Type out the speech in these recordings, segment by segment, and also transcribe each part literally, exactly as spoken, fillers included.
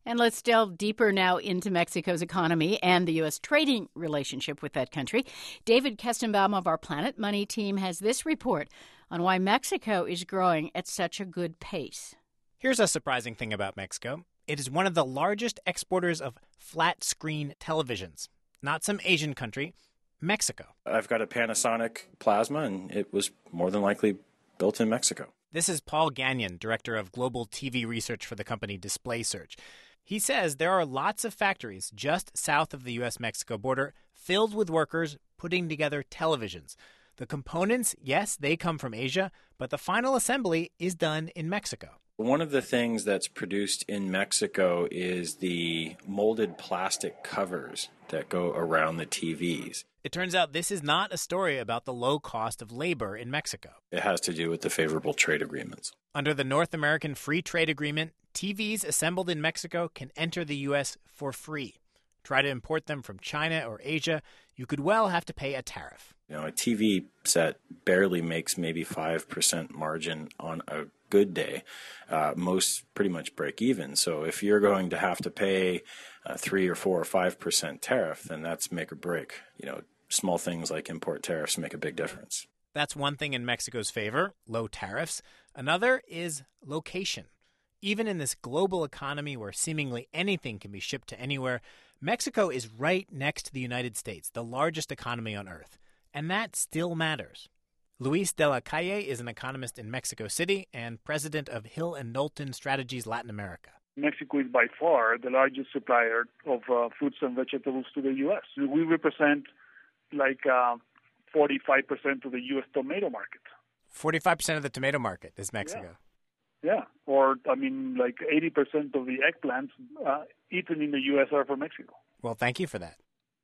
And let's delve deeper now into Mexico's economy and the U S trading relationship with that country. David Kestenbaum of our Planet Money team has this report on why Mexico is growing at such a good pace. Here's a surprising thing about Mexico. It is one of the largest exporters of flat-screen televisions. Not some Asian country, Mexico. I've got a Panasonic Plasma, and it was more than likely built in Mexico. This is Paul Gagnon, director of global T V research for the company DisplaySearch. He says there are lots of factories just south of the U S Mexico border filled with workers putting together televisions. The components, yes, they come from Asia, but the final assembly is done in Mexico. One of the things that's produced in Mexico is the molded plastic covers that go around the T Vs. It turns out this is not a story about the low cost of labor in Mexico. It has to do with the favorable trade agreements. Under the North American Free Trade Agreement, T Vs assembled in Mexico can enter the U S for free. Try to import them from China or Asia, you could well have to pay a tariff. You know, a T V set barely makes maybe five percent margin on a good day. Uh, most pretty much break even. So if you're going to have to pay a three or four or five percent tariff, then that's make or break. You know, small things like import tariffs make a big difference. That's one thing in Mexico's favor, low tariffs. Another is location. Even in this global economy where seemingly anything can be shipped to anywhere, Mexico is right next to the United States, the largest economy on Earth. And that still matters. Luis de la Calle is an economist in Mexico City and president of Hill and Knowlton Strategies Latin America. Mexico is by far the largest supplier of uh, fruits and vegetables to the U S. We represent like uh, forty-five percent of the U S tomato market. forty-five percent of the tomato market is Mexico. Yeah. Yeah, or, I mean, like eighty percent of the eggplants uh, eaten in the U S are from Mexico. Well, thank you for that.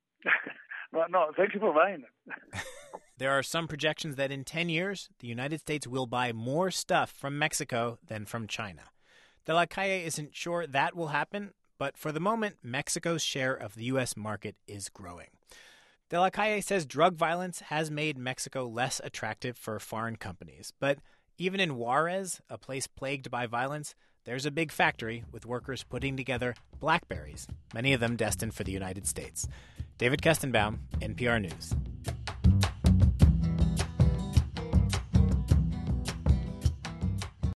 no, no, thank you for buying it. There are some projections that in ten years, the United States will buy more stuff from Mexico than from China. De la Calle isn't sure that will happen, but for the moment, Mexico's share of the U S market is growing. De la Calle says drug violence has made Mexico less attractive for foreign companies, but even in Juarez, a place plagued by violence, there's a big factory with workers putting together BlackBerries, many of them destined for the United States. David Kestenbaum, N P R News.